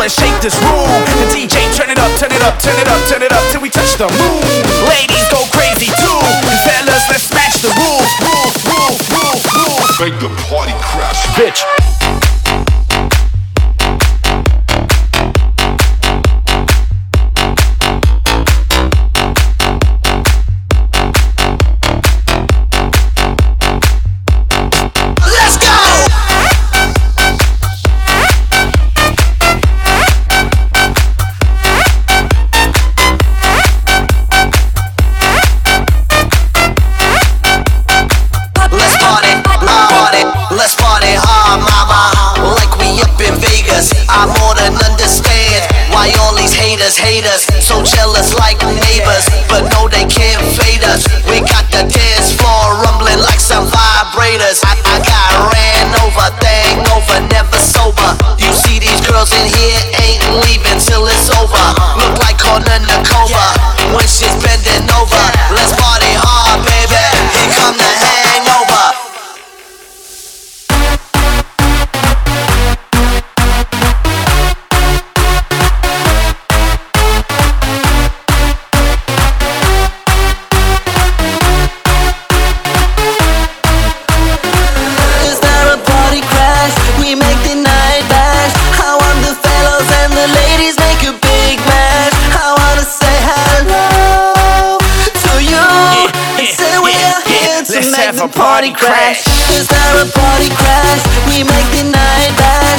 let's shake this room. The DJ, turn it up, turn it up, turn it up, turn it up till we touch the moon. Ladies go crazy too, and fellas, let's smash the rules. Make the party crash, bitch. Haters, so jealous like neighbors, but no they can't fade us. We got the dance floor rumbling like some vibrators. I got ran over, thing over, never sober. You see these girls in here ain't leaving till it's over. Look like Kornakova when she's bending over. Let's party hard, baby. Here come the hangover. Let's have a party crash. Is there a party crash? We make the night last.